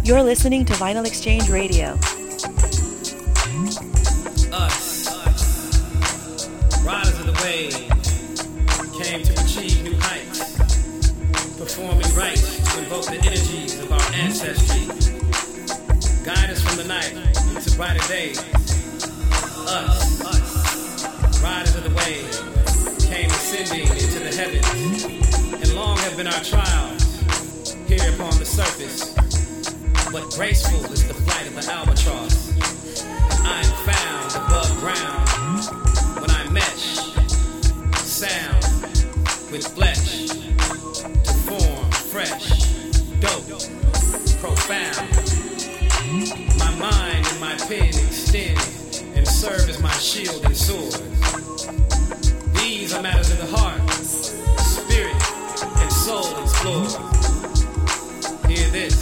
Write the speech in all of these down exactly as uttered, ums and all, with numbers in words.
You're listening to Vinyl Exchange Radio. Us, riders of the wave, came to achieve new heights, performing rites to invoke the energies of our ancestry. Guide us from the night to brighter days. Us, us, riders of the wave, came ascending into the heavens, and long have been our trials here upon the surface. But graceful is the flight of the albatross. I am found above ground when I mesh sound with flesh to form fresh, dope, profound. My mind and my pen extend and serve as my shield and sword. These are matters of the heart, spirit, and soul explored. Hear this.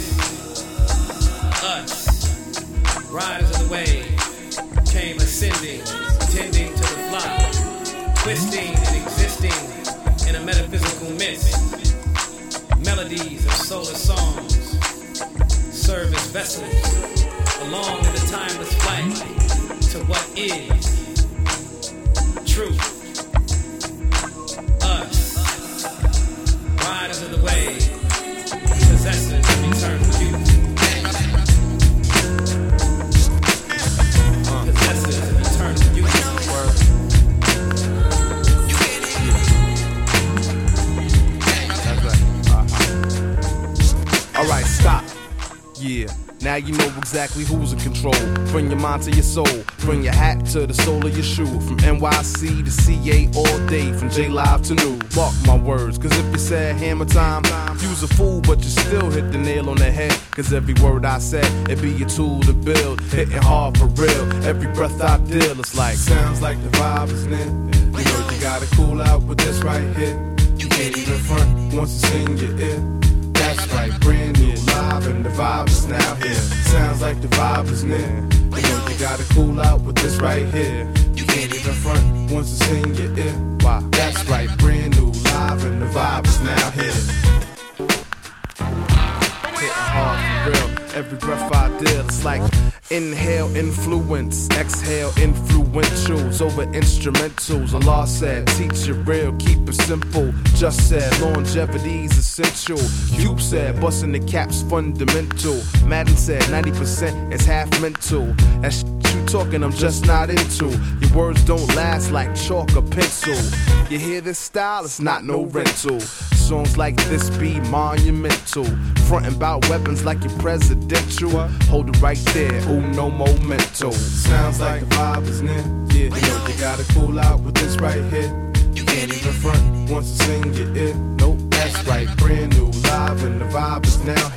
Us, riders of the wave, came ascending, tending to the flock, twisting and existing in a metaphysical mist. Melodies of solar songs serve as vessels along in the timeless flight to what is truth. Us, riders of the wave, possessors of eternal youth. Alright, stop. Yeah, now you know exactly who's in control. Bring your mind to your soul. Bring your hat to the sole of your shoe. From N Y C to C A all day. From J-Live to New. Mark my words, cause if you said hammer time, you's a fool, but you still hit the nail on the head. Cause every word I said, it be a tool to build. Hitting hard for real. Every breath I deal, it's like sounds like the vibe is near. You know you gotta cool out with this right here. You can't even front once it's in your ear. That's right, brand new, live, and the vibe is now here. Sounds like the vibe is near. You know you gotta cool out with this right here. You can't even front once it's in your ear. Why? That's right, brand new, live, and the vibe is now here. Hitting hard for real, every breath I deal, it's like inhale, influence, exhale, influentials over instrumentals. Allah said, teach it real, keep it simple. Just said, longevity's essential. Cube said, busting the caps fundamental. Madden said, ninety percent is half mental. That sh- you talking, I'm just not into. Your words don't last like chalk or pencil. You hear this style, it's not no rental. Songs like this be monumental. Frontin' bout weapons like your presidential. Hold it right there, uno momento. Sounds like the vibe is near. Yeah, you know you gotta cool out with this right here. You can't even front once it's in your ear. Nope, that's right, brand new, live, and the vibe is now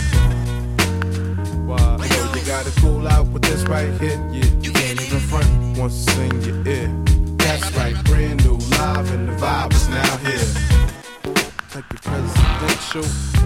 here. Wow. You know you gotta cool out with this right here. Yeah, you can't even front once it's in your ear. That's right, brand new, live, and the vibe is now here. Like the presidential,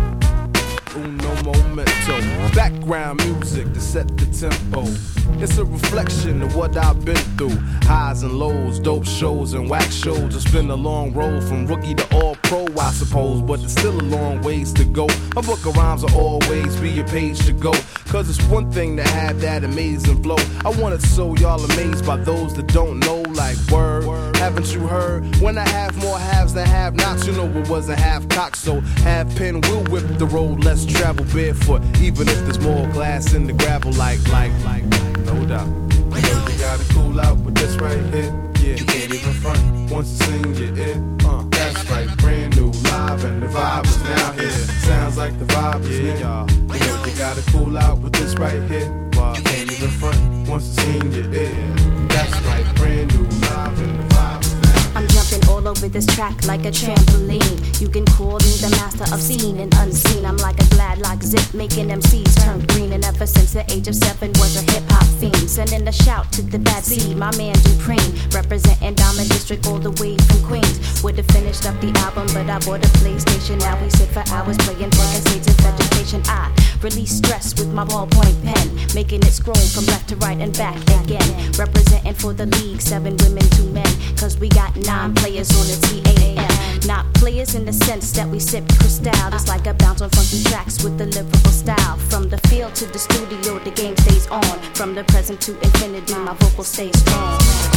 uno momento. Background music to set the tempo. It's a reflection of what I've been through. Highs and lows, dope shows and whack shows. It's been a long road from rookie to all pro, I suppose. But there's still a long ways to go. My book of rhymes will always be a page to go. Cause it's one thing to have that amazing flow. I want it so y'all amazed by those that don't know. Like word, word. Haven't you heard? When I have more halves than have nots, you know it wasn't half cocked. So half pen will whip the road, let's travel barefoot. Even if there's more glass in the gravel. Like, like, like, no doubt. You know you gotta cool out with this right here. Yeah, you can't even front once it's in your ear. Uh, that's right, brand new, live, and the vibe is now here. Sounds like the vibe is here, y'all. You know you gotta cool out with this right here. Wow. You can't even front once it's in your ear. That's right, brand new, live, and the vibe is now here. I'm jumping all over this track like a trampoline. You can call me the master of seen and unseen. I'm like a glad like zip, making M Cs turn green. And ever since the age of seven was a hip hop fiend. Sending a shout to the bad seed, my man Dupreme. Representing Diamond District all the way from Queens. Would've finished up the album, but I bought a PlayStation. Now we sit for hours playing fucking states of vegetation. I Release stress with my ballpoint pen, making it scroll from left to right and back again. Representing for the league, seven women, two men, cause we got nine players on the T A M. Not players in the sense that we sip crystal. It's like a bounce on funky tracks with the lyrical style. From the field to the studio, the game stays on. From the present to infinity, my vocal stays strong.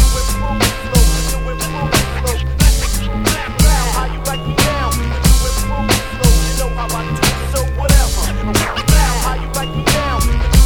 How you write me down? You know how I do, so whatever. How you write me down?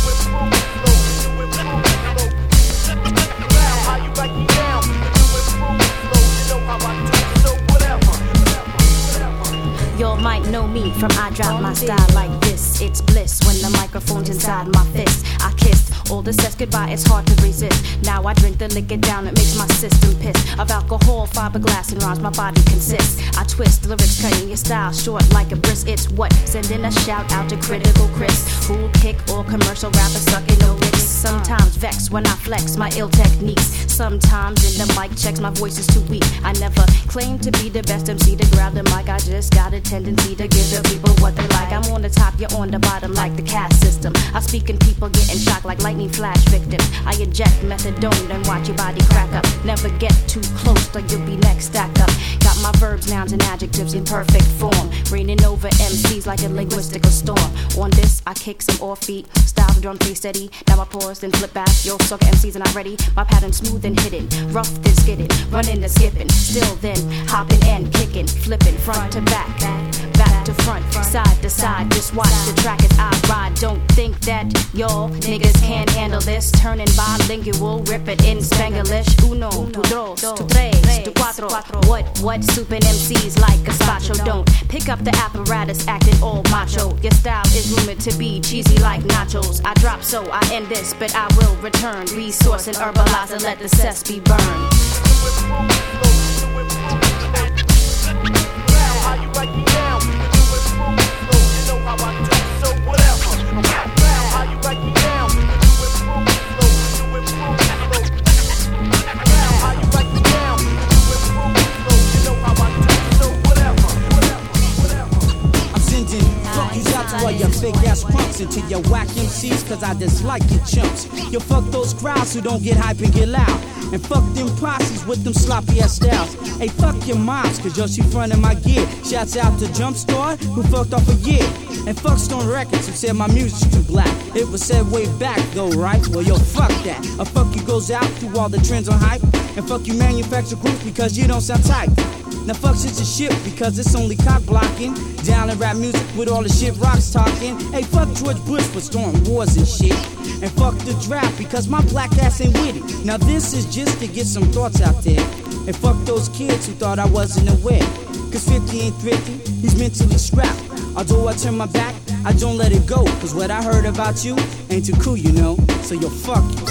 How you write me down? You know how I do, so whatever. Y'all might know me from I drop my style like this. It's bliss when the microphone's inside my fist. I kiss all the says goodbye, it's hard to resist. Now I drink the liquor down, it makes my system piss. Of alcohol, fiberglass, and rhymes my body consists. I twist lyrics, cutting your style short like a brisk. It's what? Sending a shout out to Critical Chris. Who'll kick all commercial rappers sucking no licks. Sometimes vex when I flex my ill techniques. Sometimes in the mic checks, my voice is too weak. I never claim to be the best M C to grab the mic. I just got a tendency to give the people what they like. I'm on the top, you're on the bottom like the caste system. I speak and people getting shocked like lightning flash victims. I eject methadone and watch your body crack up. Never get too close or you'll be next stack up. Got my verbs, nouns, and adjectives in perfect form. Raining over M Cs like a linguistical storm. On this, I kick some offbeat style, drum play steady. Now I pause, then flip back. Yo, sucker M Cs are not ready. My pattern smooth and hidden, rough then skidding, running and skipping. Still then, hopping and kicking, flipping front to back, back to front, side to side. Just watch the track as I ride. Don't think that y'all niggas can't handle this. Turning bilingual, rip it in Spanglish. Uno, tu dos, tu tres, tu cuatro. What, what, super M Cs like gazpacho. Don't pick up the apparatus, acting all macho. Your style is rumored to be cheesy like nachos. I drop so I end this, but I will return. Resource and herbalize and let the cess be burned. How you write me down? You know how I do, so whatever. How you write me down? How you write me down? You know how I do, so whatever. I'm sending fuck yous out to all your fake ass punks and to your whack M Cs, cause I dislike your chumps. Yo, fuck those crowds who don't get hype and get loud. And fuck them posses with them sloppy ass styles. Hey, fuck your moms, cause yo, she frontin' my gear. Shouts out to Jumpstart, who fucked off a year. And fuck Stone Records, who said my music's too black. It was said way back though, right? Well, yo, fuck that. A fuck you goes out to all the trends on hype. And fuck you manufacture group because you don't sound tight. Now fuck shit's a shit because it's only cock blocking. Down in rap music with all the shit rocks talking. Hey, fuck George Bush for starting wars and shit. And fuck the draft because my black ass ain't with it. Now this is just to get some thoughts out there. And fuck those kids who thought I wasn't aware. Cause fifty ain't thrifty, he's mentally strapped. Although I turn my back, I don't let it go. Cause what I heard about you ain't too cool, you know. So yo, fuck you.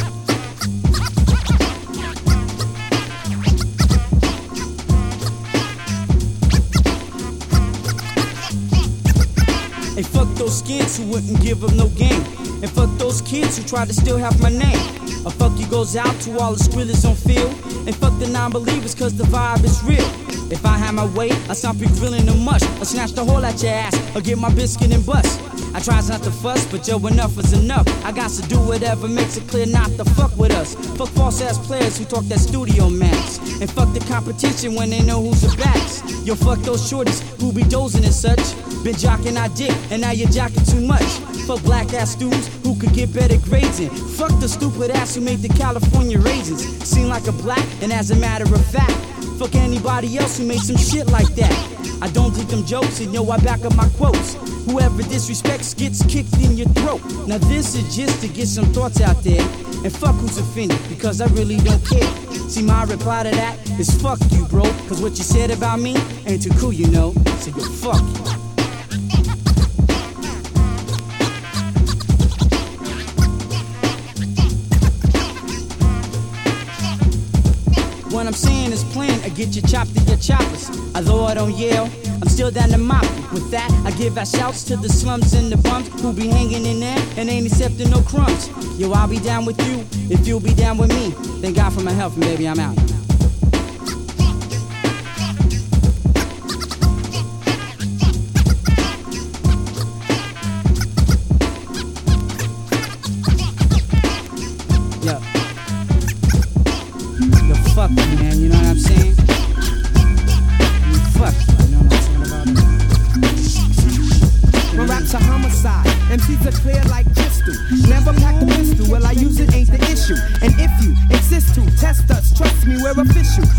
Hey, fuck those skins who wouldn't give up no game. And fuck those kids who try to still have my name. A fuck you goes out to all the skrillers on field. And fuck the non-believers cause the vibe is real. If I had my way, I'd stop you grilling the mush. I'll snatch the hole at your ass, or get my biscuit and bust. I tries not to fuss, but yo, enough is enough. I got to do whatever makes it clear not to fuck with us. Fuck false ass players who talk that studio max. And fuck the competition when they know who's the backs. Yo, fuck those shorties who be dozing and such. Been jocking our dick, and now you're jocking too much. Fuck black ass students who could get better grades in. Fuck the stupid ass who made the California raisins seem like a black, and as a matter of fact, fuck anybody else who made some shit like that. I don't do them jokes, and yo, I back up my quotes. Whoever disrespects gets kicked in your throat. Now this is just to get some thoughts out there. And fuck who's offended, because I really don't care. See, my reply to that is fuck you, bro. Cause what you said about me ain't too cool, you know. So yo, fuck you. What I'm saying is plain, I get you chopped to your choppers. Although I don't yell, I'm still down to mop it. With that, I give out shouts to the slums and the bums who be hanging in there and ain't accepting no crumbs. Yo, I'll be down with you if you'll be down with me. Thank God for my health, and baby, I'm out.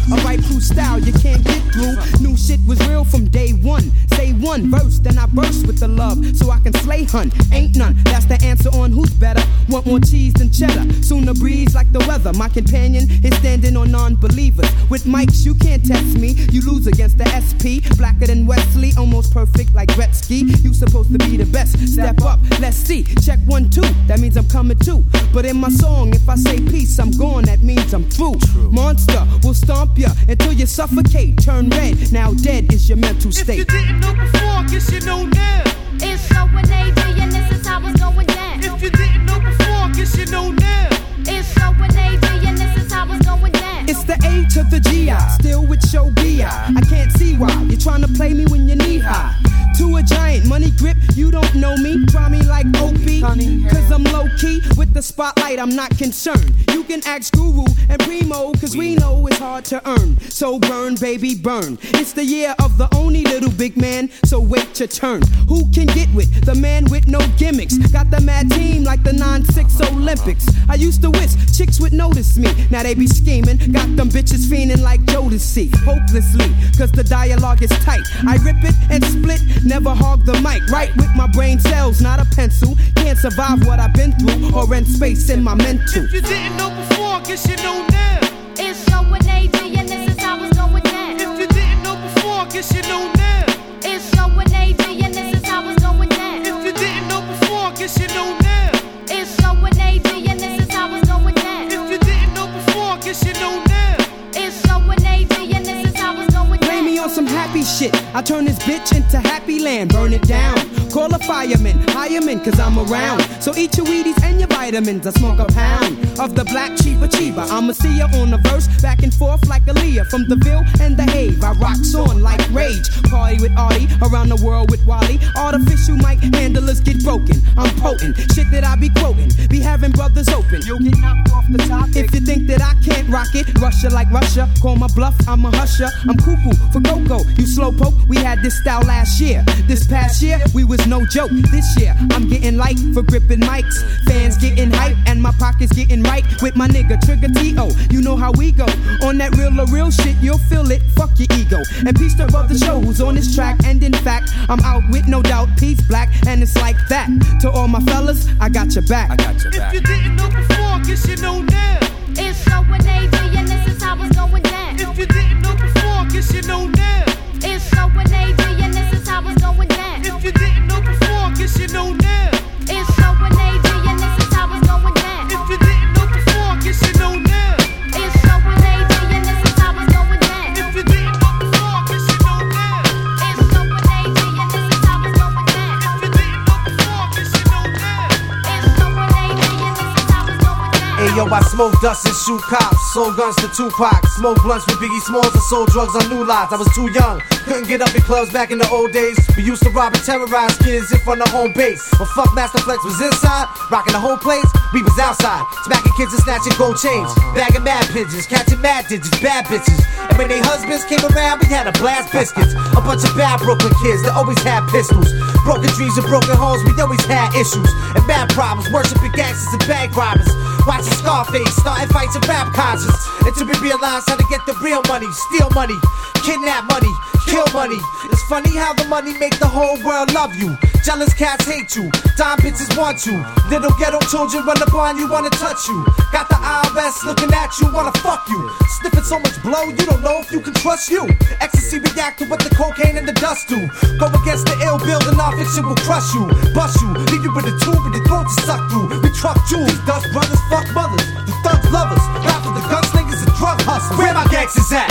A right crew style you can't get through. New shit was real from day one. Say one verse, then I burst with the love so I can slay hun. Ain't none, that's the answer on who's better. Want more cheese than cheddar. Sooner breeze like the weather. My companion is standing on non-believers. With mics you can't test me. You lose against the S P. Blacker than Wesley, almost perfect like Gretzky. You supposed to be the best. Step up, let's see. Check one, two. That means I'm coming too. But in my song, if I say peace, I'm gone. That means I'm through. True. Monster will stomp ya until you suffocate. Turn red. Now dead is your mental state. If you didn't know before, guess you know now. It's so with A G and this is how it's going down. If you didn't know before, guess you know now. It's so with A G and this is how it's going down. It's the A to the G I, still with show B I. I can't see why you're trying to play me when you're knee high. To a giant, money grip, you don't know me. Try me like Opie, cause I'm low key. With the spotlight, I'm not concerned. You can ask Guru and Primo, cause we know it's hard to earn. So burn, baby, burn. It's the year of the only little big man, so wait your turn. Who can get with the man with no gimmicks? Got the mad team like the nine six Olympics. I used to wish chicks would notice me. Now they be scheming, got them bitches fiending like Jodeci. Hopelessly, cause the dialogue is tight. I rip it and split, never hog the mic. Right with my brain cells, not a pencil. Can't survive what I've been through or rent space in my mental. If you didn't know before, guess you know now. It's so with A G and this is how it's going down. If you didn't know before, guess you know now. It's so with A G and this is how it's going down. If you didn't know before, guess you know now. It's so with A G and this is how it's going down. If you didn't know before, guess you know now. It's so with A G and this is how it's going down. Play me on some happy shit. I turn this bitch into happy land, burn it down. Call a fireman, hire men, cause I'm around. So eat your Wheaties and your vitamins. I smoke a pound of the black cheaper cheaper. I'ma see ya on the verse, back and forth like Aaliyah. From the Ville and the Have, I rocks on like Rage. Party with Artie, around the world with Wally. Artificial mic handlers get broken. I'm potent, shit that I be quoting. Be having brothers open. You'll get knocked off the top. If you think that I can't rock it, Russia like Russia. Call my bluff, I'm a husher. I'm cuckoo for Coco. You slowpoke, we had this style last year. This past year, we was no joke. This year, I'm getting light for gripping mics. Fans getting hype, and my pockets getting right with my nigga Trigger T O. You know how we go. On that real or real shit, you'll feel it. Fuck your ego. And peace to above the show who's on this track. And in fact, I'm out with no doubt. Peace black, and it's like that. To all my fellas, I got your back. I got your back. If you didn't know before, guess you know now. It's so with A G and this is how it's going down. If you didn't know before, guess you know now. It's so with A G and this is how it's going down. If you didn't know before, guess you know now. It's so with A G and this is how it's going down. If you didn't know before, guess you know now. It's so with A G and this is how it's going down. If you didn't know before, guess you know now. It's so with A G and this is how it's going down. If you didn't know before, guess you know now. It's so with A G and this is how it's going down. Hey yo, I smoke dust and shoot cops, sold guns to Tupac, smoke blunts with Biggie Smalls and sold drugs on new lots. I was too young, couldn't get up in clubs back in the old days. We used to rob and terrorize kids in front of home base. But fuck Master Flex was inside, rocking the whole place. We was outside, smacking kids and snatching gold chains, bagging mad pigeons, catching mad digits, bad bitches. And when they husbands came around, we had a blast biscuits. A bunch of bad Brooklyn kids that always had pistols. Broken dreams and broken homes, we always had issues and bad problems, worshiping gangsters and bank robbers. Watching Scarface, starting fights and rap concerts, until we realized how to get the real money, steal money, kidnap money, kill money. It's funny how the money make the whole world love you. Jealous cats hate you, dime bitches want you. Little ghetto children run up on you, wanna touch you. Got the I R S looking at you, wanna fuck you. Sniffing so much blow, you don't know if you can trust you. Ecstasy react to what the cocaine and the dust do. Go against the ill build and our fiction will crush you, bust you, leave you with a tube and your throat to suck through. We truck jewels, Dutch brothers, fuck mothers, the thugs lovers, rap for the gunslingers and drug hustlers. Where my gangsters at?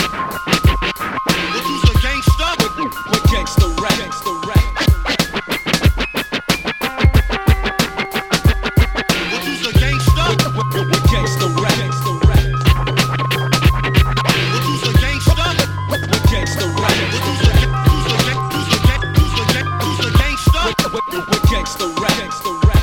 Who's a gangsta? What gangsta rap? Gangsta rap. Who's a gangsta? What gangsta rap? Gangsta rap. Who's a gangsta? What gangsta rap? Who's a who's a who's a who's a who's a gangsta? What gangsta rap? Gangsta rap.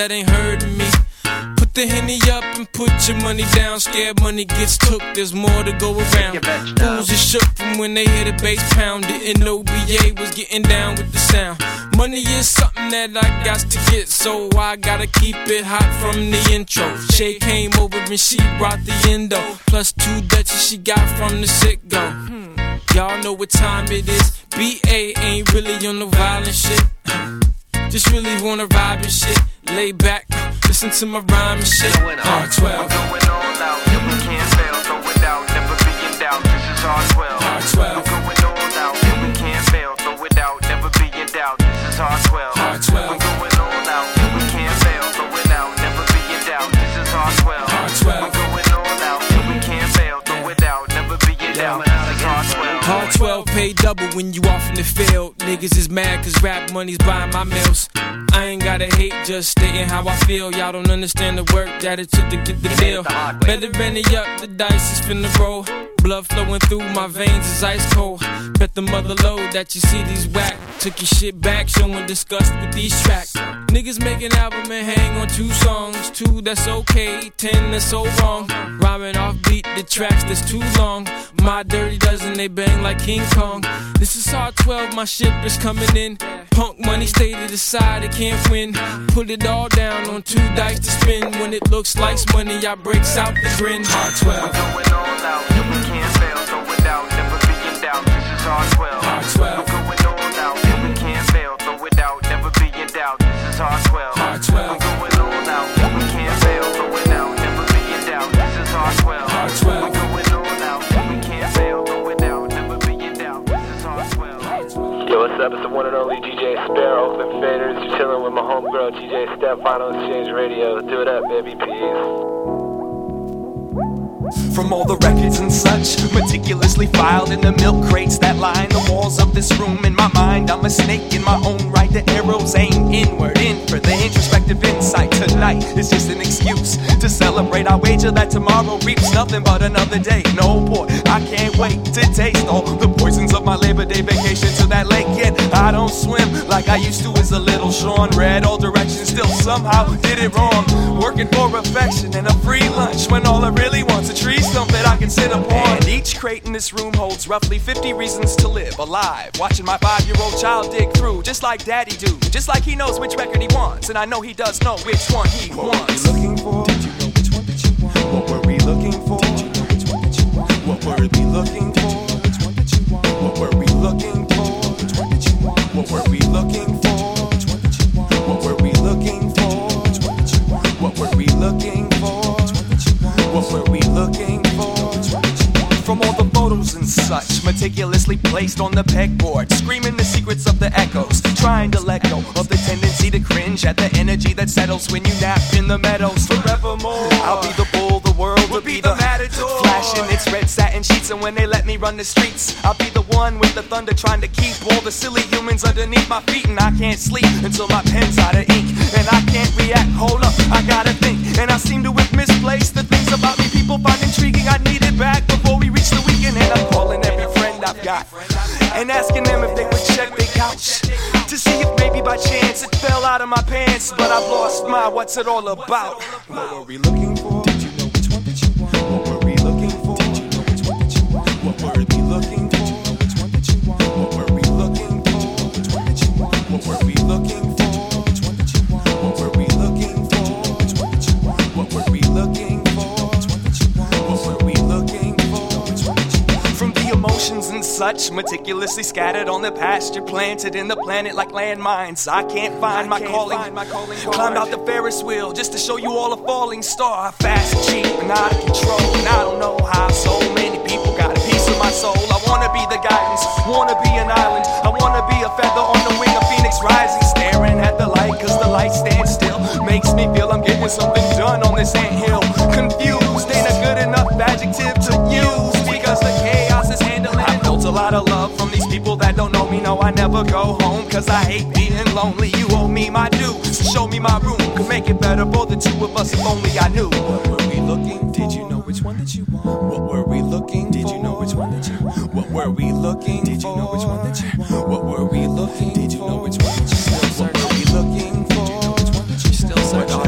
that ain't heard of me. Put the Henny up and put your money down. Scared money gets took, there's more to go around. Fools are shook from when they hear the bass pound. Didn't know B A was getting down with the sound. Money is something that I got to get, so I gotta keep it hot from the intro. Shay came over and she brought the endo, plus two Dutchies she got from the sit-go. Y'all know what time it is. B A ain't really on no violent shit. Just really wanna vibe and shit. Lay back, listen to my rhyme and shit. R twelve. We're going all out, and we can't fail. Throw it out, never be in doubt. This is R twelve. R twelve. We're going all out, and we can't fail. Throw it out, never be in doubt. This is R twelve. R twelve. We're going all out, and we can't fail. Throw it out, never be in doubt. This is R twelve. R twelve. We're going all out, and we can't fail. Throw it out, never be in doubt. This is R twelve. R twelve pay double when you off in the field. Niggas is mad cause rap money's buying my meals. I ain't gotta hate, just stating how I feel. Y'all don't understand the work that it took to get the deal. Better ready up, the dice is finna roll. Blood flowing through my veins is ice cold. Bet the mother load that you see these whack. Took your shit back, showing disgust with these tracks. Niggas make an album and hang on two songs. Two that's okay, ten that's so wrong. Rhyming off beat, the tracks that's too long. My dirty dozen, they bang like King Kong. This is R twelve, my ship is coming in. Punk money stay to the side, it can't win. Put it all down on two dice to spin. When it looks like money, I breaks out the grin. R twelve. We're going all out, and we can't fail. Throw it out, never be in doubt. This is R twelve. R twelve. We're going all out, and we can't fail. Throw it out, never be in doubt. This is R twelve. R twelve. We're going all out, and we can't fail. Throw it out, never be in doubt. This is R twelve. R twelve. We're going all out, and we can't fail. Throw it out, never be in doubt. This is R twelve. Yo, what's up? It's the one and only D J Sparrow, Oakland Faders. You're chilling with my homegirl, D J Steph, Final Exchange Radio. Do it up, baby, peace. From all the records and such, meticulously filed in the milk crates that line the walls of this room. In my mind, I'm a snake in my own right. The arrows aim inward, in for the introspective insight. Tonight is just an excuse to celebrate. I wager that tomorrow reaps nothing but another day. No boy, I can't wait to taste all the poisons of my Labor Day vacation to that lake. Yet I don't swim like I used to as a little Sean. Read all directions, still somehow did it wrong. Working for affection and a free lunch when all I really want's a tree stump that I can sit upon. And each crate in this room holds roughly fifty reasons to live alive. Watching my five-year-old child dig through, just like daddy do. Just like he knows which record he wants, and I know he does know which one he what wants. What were we looking for? Did you know which one that you want? What were we looking for? Did you know which one that you want? What were we looking for? Which one that you want? What were we looking for? Which one that you want? What were we looking for? Which one that you want? What were we looking for? Which one that you want? What were we looking for? Which one that you want? What were we looking for? Which one that you want? From all the photos and such, meticulously placed on the pegboard, screaming the secrets of the echoes, trying to let go of the tendency to cringe at the energy that settles when you nap in the meadows. Forevermore, I'll be the bull, the world will be the matador, flashing its red satin sheets. And when they let me run the streets, I'll be the one with the thunder, trying to keep all the silly humans underneath my feet. And I can't sleep until my pen's out of ink, and I can't react. Hold up, I gotta think, and I seem to have misplaced the things about me people find intriguing. I need it back before we reach the weekend, and I'm calling every friend I've got and asking them if they would check their couch to see if maybe by chance it fell out of my pants. But I've lost my what's it all about. What were we looking for? Did you know which one that you want? What were we looking for? Did you know which one that you want? What were we looking for? Did you know which one that you want? What were we looking for? Which one that you want? What were we looking for? Which one that you want? What were we looking for? Which one that you want? What were we looking for? Which one that you want? What were we looking for? Which one that you want? From the emotions and such, meticulously scattered on the pasture, planted in the planet like landmines. I can't find my calling. Climbed out the Ferris wheel just to show you all a falling star. Fast, cheap, and out of control. And I don't know how so many people got a piece of my soul. I wanna be the guidance, wanna be an island. I wanna be a feather on the wing of Phoenix rising, staring at the light, cause the light stands still. Makes me feel I'm getting something done on this anthill. Confused ain't a good enough adjective to use, because the chaos is handling. I built a lot of love from these people that don't know me. No, I never go home, cause I hate being lonely. You owe me my due, so show me my room. Could make it better for the two of us if only I knew. What were we looking? Did you know which one that you want? What were we looking? Did you know which one that you want? What were we looking? Did you know which one that you want? What were we looking? Did you know which one that you want? What were we looking for? Did you know which one that you still searching?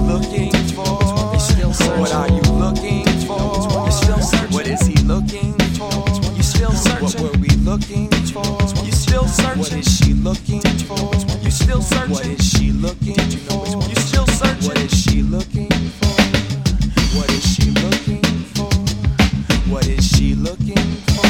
looking for? You're still searching. What are you looking for? You're still searching. What is he looking for? You're still searching. What were we looking for? You're still searching. What is she looking for? You're still searching. What is she looking for? You're still searching. What is she looking for? What is she looking for? What is she looking for?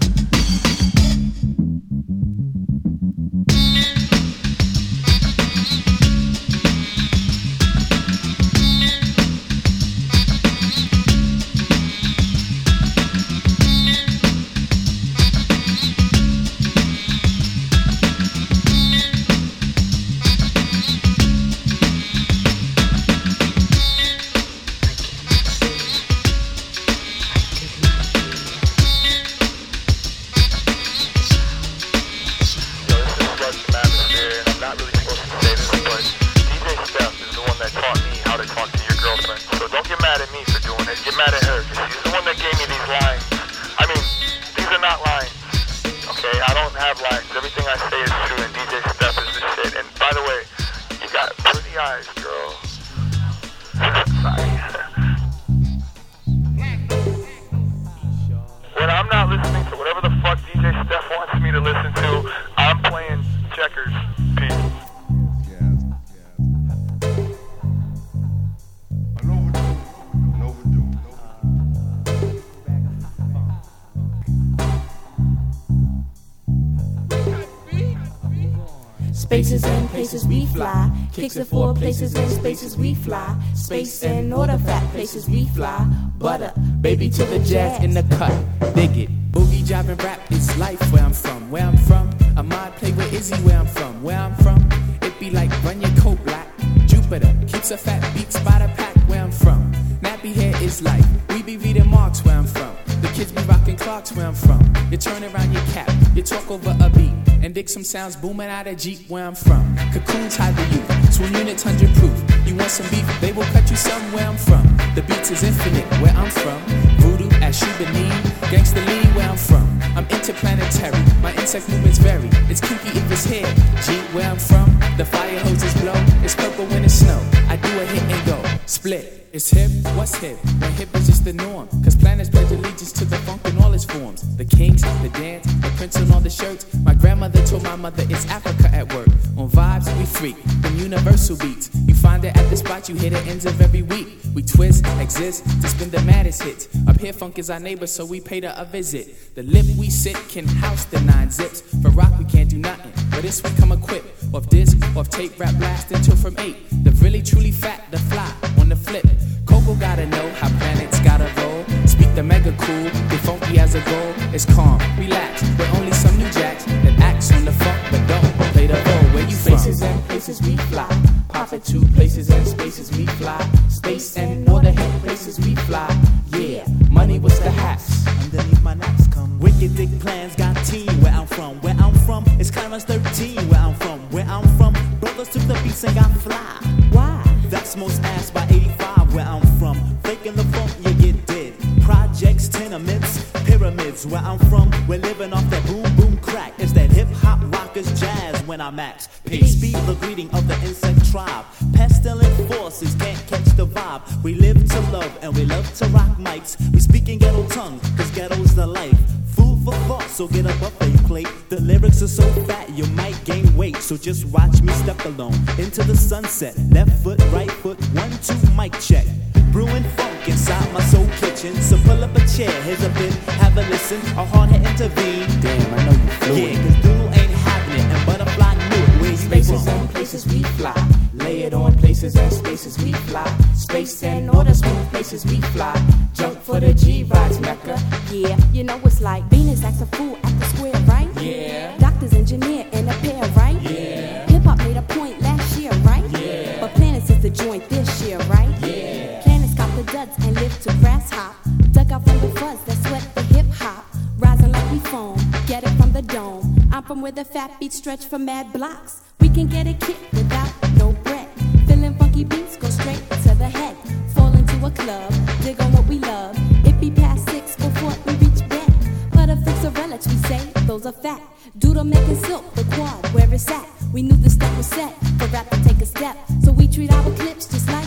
Spaces and places we fly. Kicks it for places and spaces we fly. Space and order fat places we fly. Butter, baby to the jazz in the cut. Dig it. Boogie job and rap is life where I'm from. Where I'm from. A mod play with Izzy where I'm from. Where I'm from. It be like run your coat black. Jupiter keeps a fat beats by the pack where I'm from. Nappy hair is life. We be reading Marks where I'm from. The kids be rocking Clarks where I'm from. You turn around your cap. You talk over a beat. And dig some sounds booming out of Jeep where I'm from. Cocoons hide the youth, twin units hundred proof. You want some beef, they will cut you some where I'm from. The beats is infinite where I'm from. Voodoo at Shubanine, gangsta lean where I'm from. I'm interplanetary, my insect movements vary. It's kinky if it's here, G where I'm from. The fire hoses blow, it's purple when it's snow. I do a hit and go, split. It's hip, what's hip? When hip is just the norm. Cause planets pledge allegiance to the funk in all its forms. The kinks, the dance, the prints on all the shirts. My grandmother told my mother it's Africa at work. On vibes, we freak, them universal beats. You find it at the spot, you hear the ends of every week. We twist, exist, to spin the maddest hits. Up here funk is our neighbor, so we paid her a visit. The lip we sit can house the nine zips. For rock we can't do nothing, but this we come equipped. Off disc, off tape, rap blast until from eight. The really truly fat, the fly, on the flip. Coco gotta know how planets gotta roll. Speak the mega cool, get funky as a goal. It's calm, relax, with only some new jacks that acts on the funk, but don't play the role. Where you from? Spaces and places we fly. Pop it to places and spaces we fly. Space and all the hit places we fly. Yeah, money was the hats. Underneath my naps come wicked dick plans. Got teen where I'm from. Where I'm from is Clarence thirteen. Where I'm from, where I'm from, brothers took the beats and got fly. Why? That's most ass by eighty-five. Where I'm from, faking the funk, you get dead. Projects, tenements, pyramids. Where I'm from, we're living off that boom boom crack. It's that hip hop rockers jazz when I max. Peace be the greeting of the insect tribe. Pestilent forces can't catch the vibe. We live to love and we love to rock mics. We speak in ghetto tongue, cause ghetto's the life. Food for thought, so get a buffet plate. The lyrics are so fat, you might gain weight. So just watch me step alone into the sunset. Left foot, right foot, one, two, mic check. Brewing funk inside my soul kitchen. So pull up a chair, here's a bit, have a listen. A hard to intervene. Damn, I know you fluid. Yeah, cause Doodle ain't having it, and Butterfly knew it. Where you Spaces from? and places we fly. Lay it on places and spaces we fly. Space and all the smooth places we fly. Jump for the G-Rides Mecca. Yeah, you know it's like Venus acts a fool at the square, right? Yeah. Doctors, engineer, and a pair, right? Yeah. Hip-hop made a point last year, right? Yeah. But Planets is the joint this year, right? Yeah. Planets got the duds and live to grass hop. Dug out from the fuzz that sweat the hip-hop. Rising like we foam, get it from the dome. I'm from where the fat beats stretch for mad blocks. We can get a kick without no bread. Feeling funky beats go straight to the head. Fall into a club, dig on what we love. It be past six before we reach bed. But a fix of relics, we say, those are fat. Doodle making silk, the quad, where it's at. We knew the step was set for rap to take a step. So we treat our clips just like bus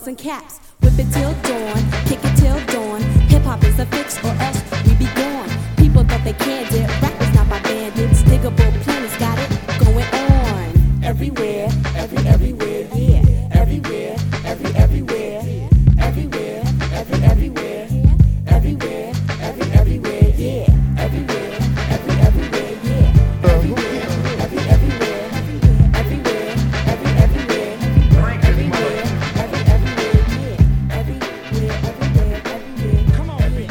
bustin' caps. Whip it till dawn, kick it till dawn. Hip hop is a fix or else we be gone. People thought they can't dip, rappers not by bandits. Diggable planets got it going on. Everywhere, every, everywhere, yeah. Everywhere, every, everywhere. Everywhere, every, everywhere. Everywhere, every, everywhere, yeah. Everywhere, every, everywhere, yeah. Everywhere, every, everywhere. Everywhere, every, everywhere. Everywhere, every, everywhere, yeah. Everywhere, everywhere, everywhere. Come on, baby.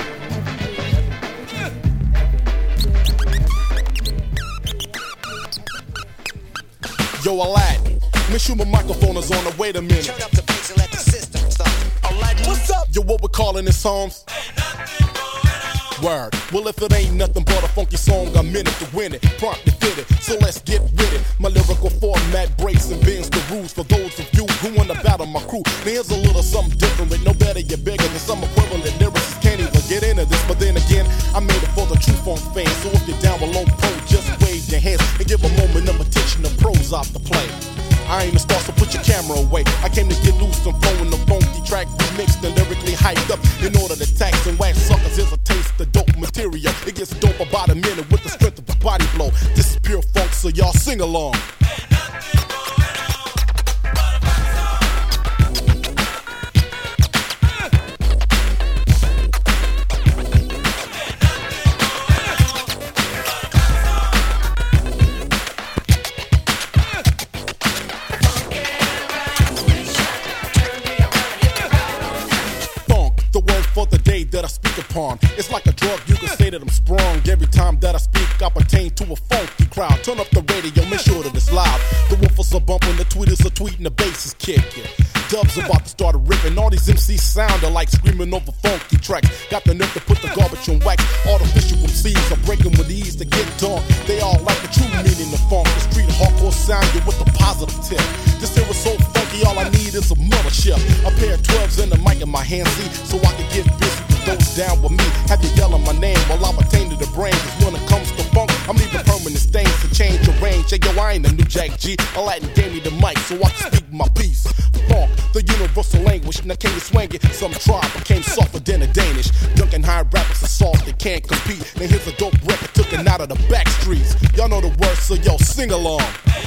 Yo, Aladdin, make sure my microphone is on. Wait a minute. Turn up the bass and let the system start. Aladdin, what's up? Yo, what we calling this songs? Word. Well, if it ain't nothing but a funky song, I'm in it to win it, prompt to fit it. So let's get with it. My lyrical format breaks and bends the rules for those of you who want to battle my crew. Now here's a little something different, no better, you're bigger than some equivalent lyricists can't even get into this. But then again, I made it for the true funk fans. So if you're down below pro, just wave your hands and give a moment of attention to pros off the play. I ain't a star, so put your camera away. I came to get loose and flowing the funky track, remixed and lyrically hyped up in order to tax and wax suckers. Here's a taste of dope material. It gets dope about a minute with the strength of a body blow. This is pure funk, so y'all sing along. That I speak upon. It's like a drug, you can say that I'm sprung. Every time that I speak, I pertain to a funky crowd. Turn up the radio, make sure that it's loud. The woofers are bumping, the tweeters are tweeting, the bass is kicking. Dubs about to start ripping. All these M Cs sound alike, screaming over funky tracks. Got the nerve to put the garbage on wax. Artificial M Cs are breaking with ease to get dark. They all like the true meaning of funk. The street hardcore sound you with a positive tip. This here is so funky, all I need is a mothership. A pair of twelves and a mic in my hand, see, so I can get busy. Those down with me, have you yelling my name while I pertain to the brain. Cause when it comes to funk, I'm leaving permanent stains to change the range. Hey, yo, I ain't a new Jack G. Aladdin gave me the mic so I can speak my piece. Funk, the universal language. Now can you swing it? Some tribe became softer than a Danish. Dunking high rappers are soft, they can't compete. Now here's a dope record taken out of the back streets. Y'all know the words, so yo, sing along.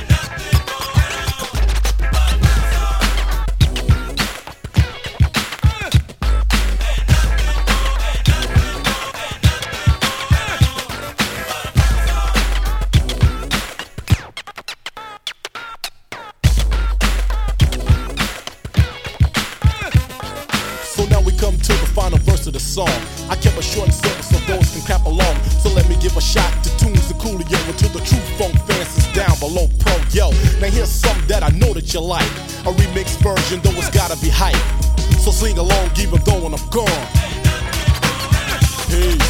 Come to the final verse of the song. I kept a short and simple so those can clap along. So let me give a shot to tunes and Coolio and to the true funk fans is down below pro. Yo, now here's something that I know that you like. A remix version, though it's gotta be hype. So sing along even though when I'm gone. Peace.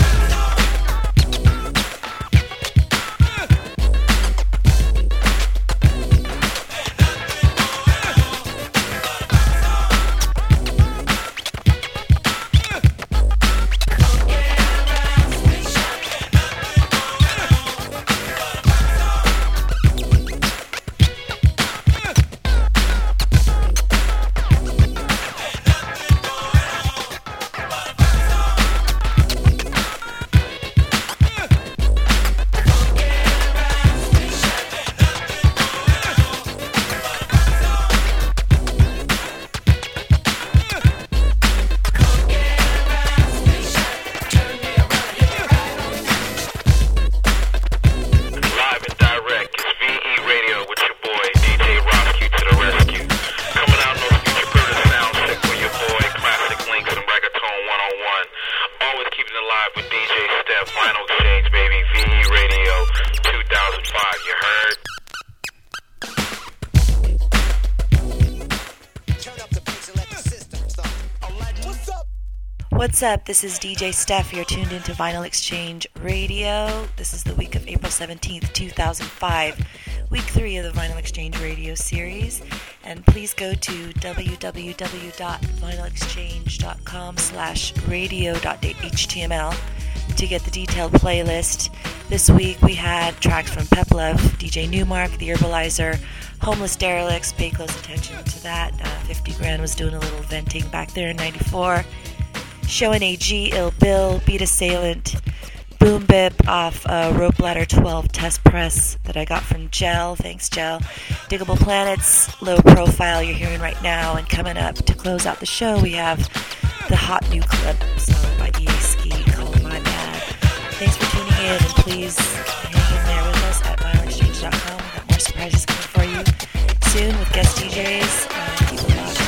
What's up? This is D J Steph. You're tuned into Vinyl Exchange Radio. This is the week of April seventeenth, two thousand five, week three of the Vinyl Exchange Radio series. And please go to w w w dot vinyl exchange dot com slash radio dot h t m l to get the detailed playlist This week we had tracks from Peplev, D J Newmark, The Herbalizer, Homeless Derelicts. Pay close attention to that. Uh, fifty Grand was doing a little venting back there in ninety-four. Showing A G, Ill Bill, Beat Assailant, Boom Bip off uh, Rope Ladder twelve Test Press that I got from Gel. Thanks, Gel. Diggable Planets, Low Profile you're hearing right now. And coming up to close out the show, we have the hot new clip song by E A Ski called My Bad. Thanks for tuning in, and please hang in there with us at vinyl exchange dot com. We've got more surprises coming for you soon with guest D Js. Uh, keep it watching.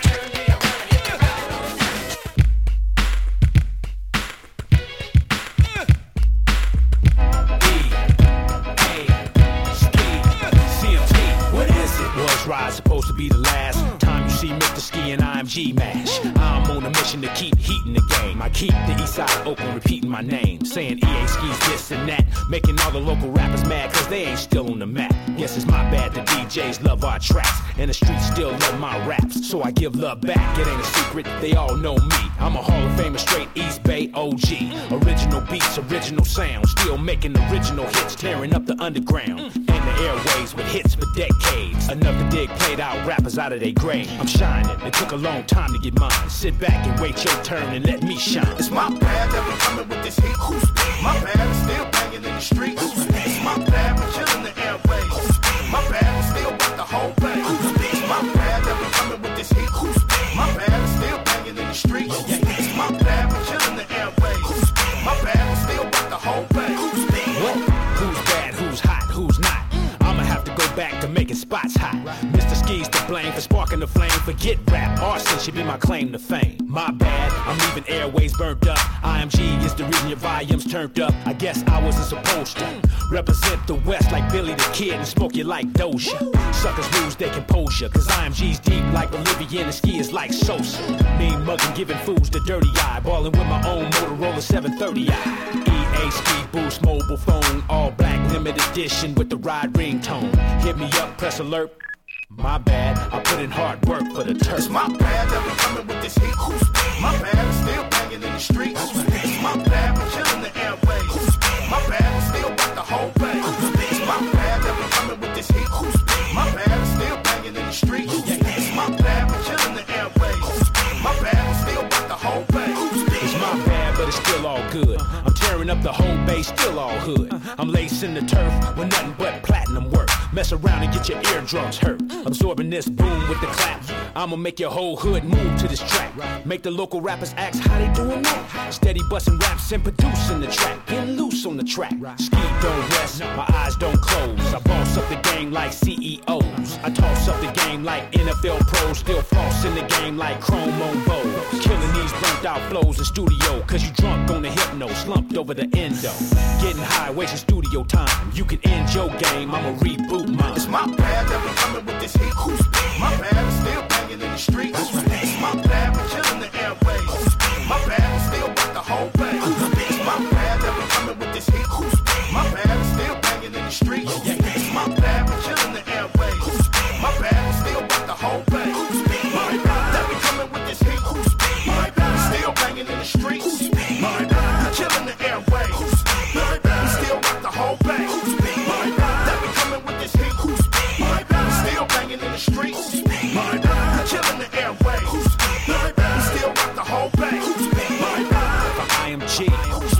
Ride supposed to be the last time you see Mister Ski and I M G mash. I'm on a mission to keep heating the game. I keep the east side open, repeating my name, saying E A Ski's this and that, making all the local rappers mad cause they ain't still on the map. Guess it's my bad the D Js love our tracks and the streets still love my raps, so I give love back. It ain't a secret, they all know me. I'm a Hall of Famer, straight East Bay O G. Original beats, original sound, still making original hits, tearing up the underground and the airways with hits for decades. Enough to dig played out rappers out of their grave. I'm shining, it took a long time to get mine. Sit back and wait your turn and let me shine. It's my bad that we coming with this heat. My bad is still banging in the streets. It's my bad we chilling the airways. My bad we still got the whole thing. It's my bad that we coming with this heat. My bad is still banging in the streets. It's my bad we chilling the airways. My bad we still got the whole thing. What? Who's bad? Who's hot? Who's not? I'ma have to go back to making spots hot. Mister Ski's to blame for sparking the flame. Forget rap, arson should be my claim to fame. My bad, I'm leaving airways burnt up. I M G is the reason your volume's turned up. I guess I wasn't supposed to represent the West like Billy the Kid and smoke you like Doja. Suckers lose their composure, cause I M G's deep like Bolivia and Ski is like Sosa. Mean mugging, giving fools the dirty eye, balling with my own Motorola seven thirty i. E A Ski Boost mobile phone, all black limited edition with the ride ringtone. Hit me up, press alert. My bad, I put in hard work for the turf. It's my bad that we coming with this heat. My bad is still banging in the streets. It's my bad we chilling the airways. My bad we still got the whole thing. It's my bad that we coming with this heat. My bad is still banging in the streets. It's my bad we chilling the airways. My bad we still got the whole thing. It's my bad, but it's still all good. I'm tearing up the whole base, still all hood. I'm lacing the turf with nothing but platinum work. Mess around and get your eardrums hurt. Absorbing this boom with the clap. I'ma make your whole hood move to this track. Make the local rappers ask how they doing that. Steady busting raps and producing the track. Getting loose on the track. Ski don't rest, my eyes don't close. I boss up the game like C E Os. I toss up the game like N F L pros. Still floss in the game like Chrome on Vogue. Killing these burnt out flows in studio. Cause you drunk on the hypno, slumped over the endo. Getting high, wasting studio time. You can end your game, I'ma reboot mine. It's my bad that we coming with this heat. My bad we still banging in the streets. It's my bad we chilling the airways. My bad we still got the whole thing. It's my bad that we coming with this heat. My bad we still banging in the streets. It's my bad we chilling the airways. My bad we still got the whole thing. My bad that we coming with this heat. My bad we still banging in the streets. My bad we chilling the airways. My bad we still got the whole thing. My bad that we coming with this heat. My bad we still banging in the streets. My bad we chilling the airways. My bad we still got the whole thing. My bad for I M G.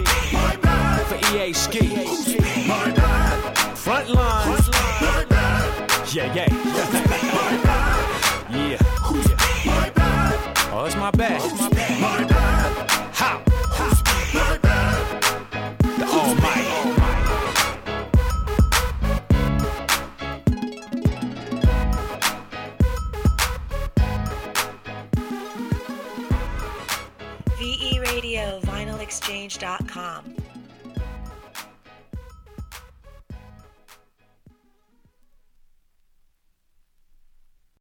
My bad for E A Ski. My bad Frontline. My bad Yeah, yeah. My bad Yeah. My bad Oh, it's my bad. My bad How? My bad The Almighty. V E Radio, vinyl exchange dot com.